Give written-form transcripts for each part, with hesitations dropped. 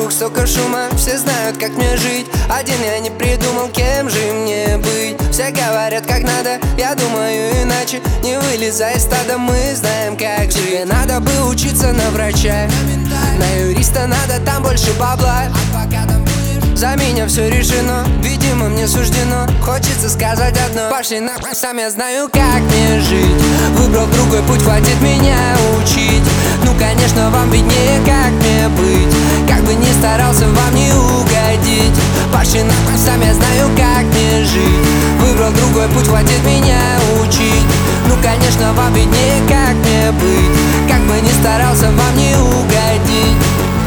Вокруг столько шума, все знают, как мне жить. Один я не придумал, кем же мне быть. Все говорят, как надо, я думаю иначе. Не вылезай из стада, мы знаем, как жить. Тебе надо бы учиться на врача, на юриста надо, там больше бабла. За меня все решено, видимо мне суждено. Хочется сказать одно: пошли нахуй, сам я знаю, как мне жить. Выбрал другой путь, хватит меня учить. Ну конечно, вам виднее, как мне быть. Как бы ни старался вам не угодить. Пошли нахуй, сам я знаю, как мне жить. Выбрал другой путь, хватит меня учить. Ну конечно, вам виднее, как мне быть. Как бы ни старался вам не угодить.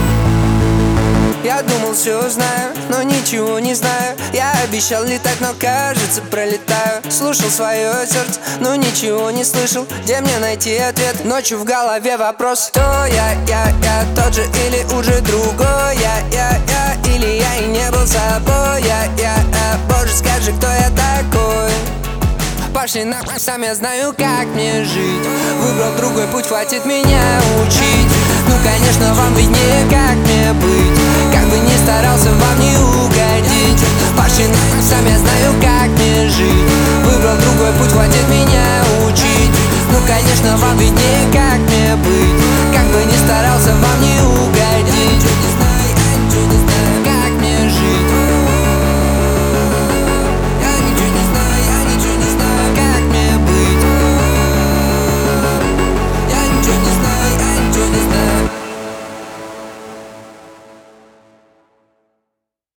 Я думал, все знаю, но ничего не знаю. Я обещал летать, но кажется пролетаю. Слушал свое сердце, но ничего не слышал. Где мне найти ответ? Ночью в голове вопрос: кто я тот же или уже другой? Я или я и не был собой? Боже, скажи, кто я такой? Пошли нахуй, сам я знаю, как мне жить. Выбрал другой путь, хватит меня учить. Ну конечно, вам виднее, как мне быть. Как бы ни старался, вам не угодить.